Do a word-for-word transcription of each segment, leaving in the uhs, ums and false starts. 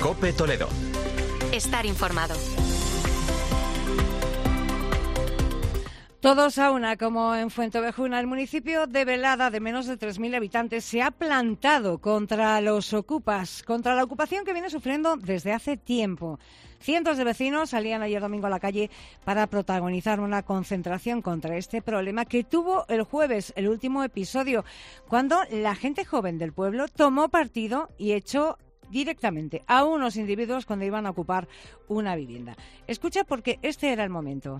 COPE Toledo. Estar informado. Todos a una, como en Fuentovejuna, el municipio de Velada, de menos de tres mil habitantes, se ha plantado contra los ocupas, contra la ocupación que viene sufriendo desde hace tiempo. Cientos de vecinos salían ayer domingo a la calle para protagonizar una concentración contra este problema que tuvo el jueves, el último episodio, cuando la gente joven del pueblo tomó partido y echó directamente a unos individuos cuando iban a ocupar una vivienda. Escucha, porque este era el momento.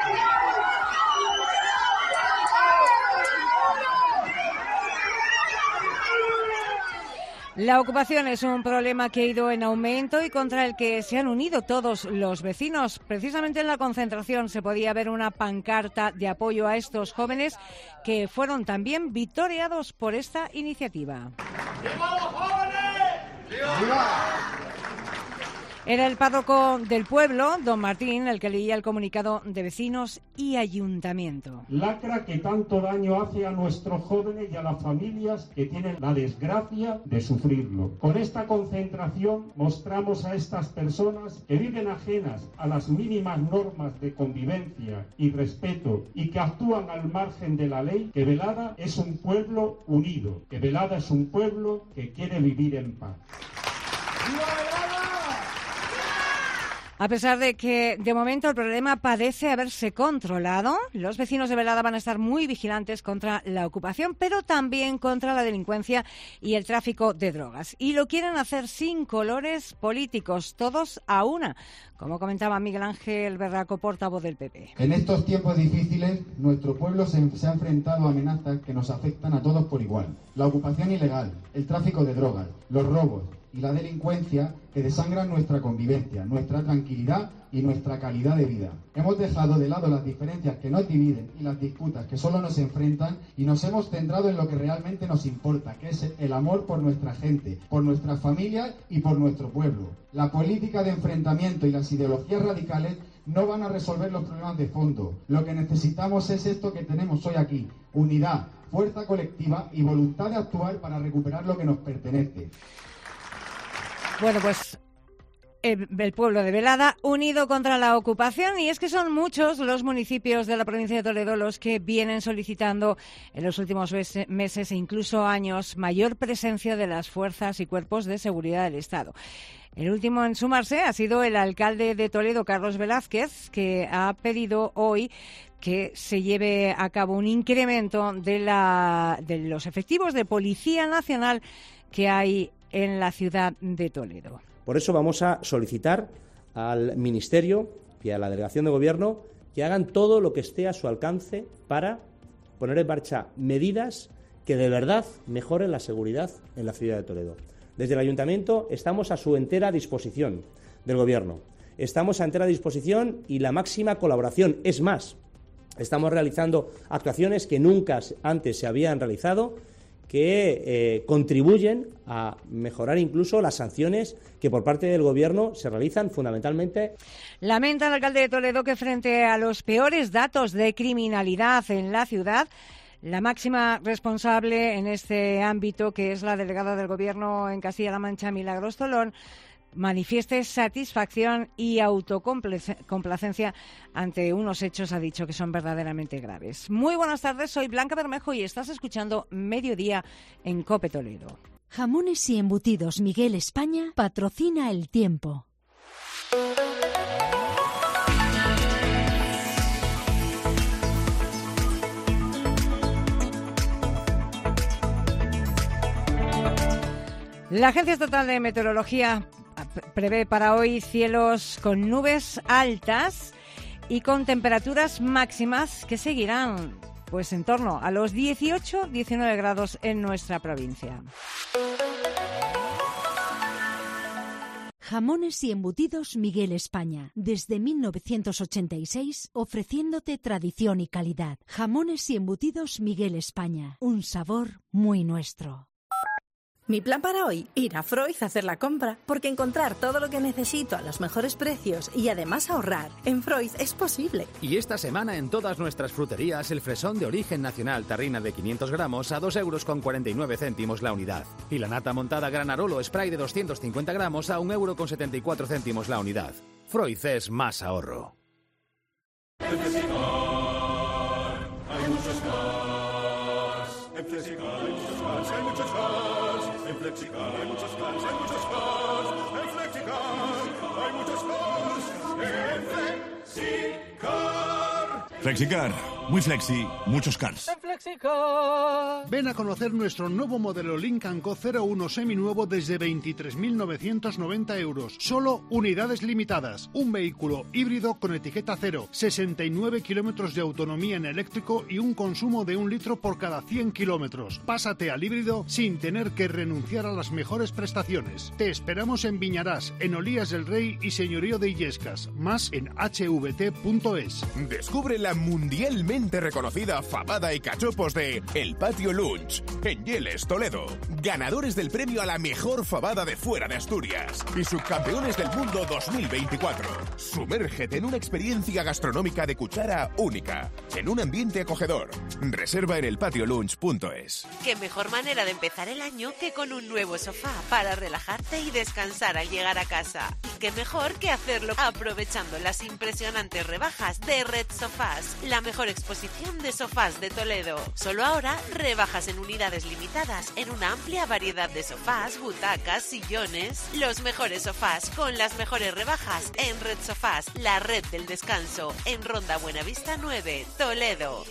La ocupación es un problema que ha ido en aumento y contra el que se han unido todos los vecinos. Precisamente en la concentración se podía ver una pancarta de apoyo a estos jóvenes que fueron también victoriados por esta iniciativa. ¡Viva los jóvenes! ¡Viva! Era el párroco del pueblo, don Martín, el que leía el comunicado de vecinos y ayuntamiento. Lacra que tanto daño hace a nuestros jóvenes y a las familias que tienen la desgracia de sufrirlo. Con esta concentración mostramos a estas personas que viven ajenas a las mínimas normas de convivencia y respeto y que actúan al margen de la ley, que Velada es un pueblo unido, que Velada es un pueblo que quiere vivir en paz. ¡Viva Velada! A pesar de que, de momento, el problema parece haberse controlado, los vecinos de Velada van a estar muy vigilantes contra la ocupación, pero también contra la delincuencia y el tráfico de drogas. Y lo quieren hacer sin colores políticos, todos a una, como comentaba Miguel Ángel Berraco, portavoz del P P. En estos tiempos difíciles, nuestro pueblo se, se ha enfrentado a amenazas que nos afectan a todos por igual. La ocupación ilegal, el tráfico de drogas, los robos y la delincuencia que desangran nuestra convivencia, nuestra tranquilidad y nuestra calidad de vida. Hemos dejado de lado las diferencias que nos dividen y las disputas que solo nos enfrentan y nos hemos centrado en lo que realmente nos importa, que es el amor por nuestra gente, por nuestras familias y por nuestro pueblo. La política de enfrentamiento y las ideologías radicales no van a resolver los problemas de fondo. Lo que necesitamos es esto que tenemos hoy aquí: unidad, fuerza colectiva y voluntad de actuar para recuperar lo que nos pertenece. Bueno, pues el, el pueblo de Velada unido contra la ocupación, y es que son muchos los municipios de la provincia de Toledo los que vienen solicitando en los últimos meses e incluso años mayor presencia de las fuerzas y cuerpos de seguridad del Estado. El último en sumarse ha sido el alcalde de Toledo, Carlos Velázquez, que ha pedido hoy que se lleve a cabo un incremento de, la, de los efectivos de Policía Nacional que hay en la ciudad de Toledo. Por eso vamos a solicitar al Ministerio y a la Delegación de Gobierno que hagan todo lo que esté a su alcance para poner en marcha medidas que de verdad mejoren la seguridad en la ciudad de Toledo. Desde el Ayuntamiento estamos a su entera disposición del Gobierno. Estamos a entera disposición y la máxima colaboración. Es más, estamos realizando actuaciones que nunca antes se habían realizado, que eh, contribuyen a mejorar incluso las sanciones que por parte del Gobierno se realizan fundamentalmente. Lamenta el alcalde de Toledo que frente a los peores datos de criminalidad en la ciudad, la máxima responsable en este ámbito, que es la delegada del Gobierno en Castilla-La Mancha, Milagros Tolón, manifieste satisfacción y autocomplacencia ante unos hechos, ha dicho, que son verdaderamente graves. Muy buenas tardes, soy Blanca Bermejo y estás escuchando Mediodía en COPE Toledo. Jamones y embutidos Miguel España patrocina El Tiempo. La Agencia Estatal de Meteorología prevé para hoy cielos con nubes altas y con temperaturas máximas que seguirán pues en torno a los dieciocho a diecinueve grados en nuestra provincia. Jamones y embutidos Miguel España, desde mil novecientos ochenta y seis, ofreciéndote tradición y calidad. Jamones y embutidos Miguel España, un sabor muy nuestro. Mi plan para hoy, ir a Freud a hacer la compra, porque encontrar todo lo que necesito a los mejores precios y además ahorrar en Freud es posible. Y esta semana en todas nuestras fruterías el fresón de origen nacional Tarrina de quinientos gramos a dos euros con cuarenta y nueve céntimos la unidad. Y la nata montada Granarolo Spray de doscientos cincuenta gramos a un euro con setenta y cuatro céntimos la unidad. Freud es más ahorro. En Flexicar hay muchos cars. En Flexicar hay muchos cars, hay muchos cars. En Flexicar hay muchos cars, hay muchos cars. En Flexicar hay muchos cars. En Flexicar. Flexicar, muy flexi, muchos cars. En Flexicar. Ven a conocer nuestro nuevo modelo Lincoln Co cero uno seminuevo desde veintitrés mil novecientos noventa euros. Solo unidades limitadas. Un vehículo híbrido con etiqueta cero, sesenta y nueve kilómetros de autonomía en eléctrico y un consumo de un litro por cada cien kilómetros. Pásate al híbrido sin tener que renunciar a las mejores prestaciones. Te esperamos en Viñarás, en Olías del Rey y Señorío de Illescas. Más en h v t punto es. Descubre la mundialmente reconocida fabada y cachopos de El Patio Lunch, en Yeles, Toledo. Ganadores del premio a la mejor fabada de fuera de Asturias y subcampeones del mundo dos mil veinticuatro. Sumérgete en una experiencia gastronómica de cuchara única, en un ambiente acogedor. Reserva en el patio lunch punto es. Qué mejor manera de empezar el año que con un nuevo sofá para relajarte y descansar al llegar a casa. Y qué mejor que hacerlo aprovechando las impresionantes rebajas de Red Sofás, la mejor exposición de sofás de Toledo. Solo ahora rebajas en unidades limitadas en una amplia variedad de sofás, butacas, sillones. Los mejores sofás con las mejores rebajas en Red Sofás, la red del descanso, en Ronda Buenavista nueve, Toledo.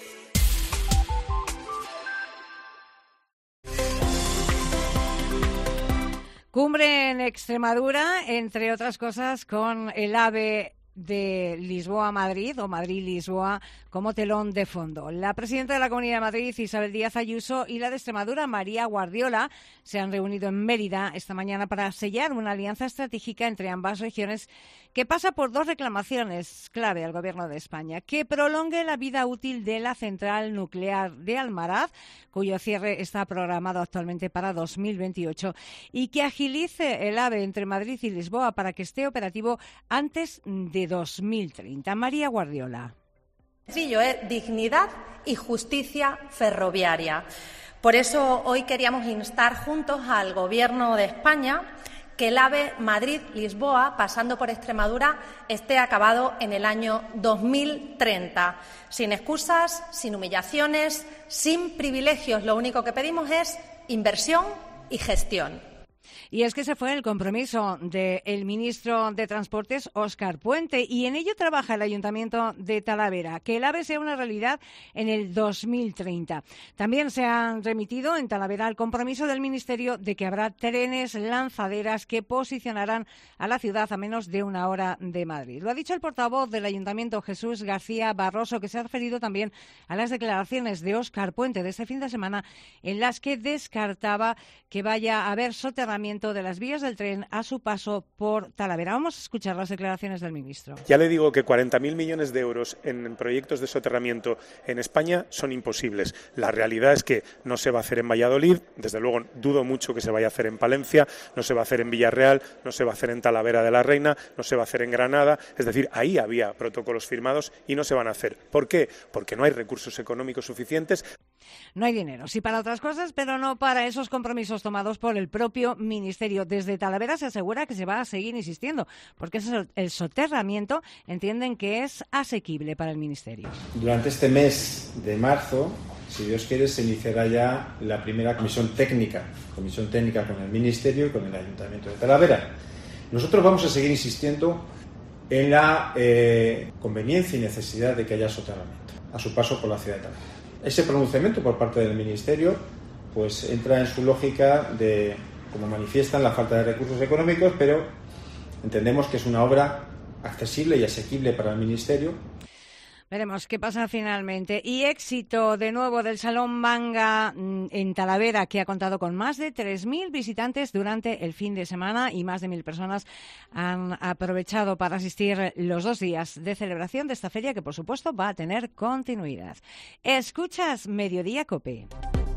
Cumbre en Extremadura, entre otras cosas, con el AVE de Lisboa-Madrid o Madrid-Lisboa como telón de fondo. La presidenta de la Comunidad de Madrid, Isabel Díaz Ayuso, y la de Extremadura, María Guardiola, se han reunido en Mérida esta mañana para sellar una alianza estratégica entre ambas regiones que pasa por dos reclamaciones clave al Gobierno de España: que prolongue la vida útil de la central nuclear de Almaraz, cuyo cierre está programado actualmente para dos mil veintiocho, y que agilice el AVE entre Madrid y Lisboa para que esté operativo antes de dos mil treinta. María Guardiola. Sencillo, es dignidad y justicia ferroviaria. Por eso hoy queríamos instar juntos al Gobierno de España que el AVE Madrid-Lisboa, pasando por Extremadura, esté acabado en el año dos mil treinta. Sin excusas, sin humillaciones, sin privilegios. Lo único que pedimos es inversión y gestión. Y es que ese fue el compromiso del ministro de Transportes, Óscar Puente, y en ello trabaja el Ayuntamiento de Talavera, que el AVE sea una realidad en el dos mil treinta. También se han remitido en Talavera el compromiso del Ministerio de que habrá trenes lanzaderas que posicionarán a la ciudad a menos de una hora de Madrid. Lo ha dicho el portavoz del Ayuntamiento, Jesús García Barroso, que se ha referido también a las declaraciones de Óscar Puente de este fin de semana, en las que descartaba que vaya a haber soterramiento de las vías del tren a su paso por Talavera. Vamos a escuchar las declaraciones del ministro. Ya le digo que cuarenta mil millones de euros en proyectos de soterramiento en España son imposibles. La realidad es que no se va a hacer en Valladolid, desde luego dudo mucho que se vaya a hacer en Palencia, no se va a hacer en Villarreal, no se va a hacer en Talavera de la Reina, no se va a hacer en Granada. Es decir, ahí había protocolos firmados y no se van a hacer. ¿Por qué? Porque no hay recursos económicos suficientes. No hay dinero, sí para otras cosas, pero no para esos compromisos tomados por el propio Ministerio. Desde Talavera se asegura que se va a seguir insistiendo, porque el soterramiento entienden que es asequible para el Ministerio. Durante este mes de marzo, si Dios quiere, se iniciará ya la primera comisión técnica, comisión técnica con el Ministerio y con el Ayuntamiento de Talavera. Nosotros vamos a seguir insistiendo en la eh, conveniencia y necesidad de que haya soterramiento a su paso por la ciudad de Talavera. Ese pronunciamiento por parte del Ministerio pues entra en su lógica de, como manifiestan, la falta de recursos económicos, pero entendemos que es una obra accesible y asequible para el Ministerio. Veremos qué pasa finalmente. Y éxito de nuevo del Salón Manga en Talavera, que ha contado con más de tres mil visitantes durante el fin de semana y más de mil personas han aprovechado para asistir los dos días de celebración de esta feria, que por supuesto va a tener continuidad. Escuchas Mediodía COPE.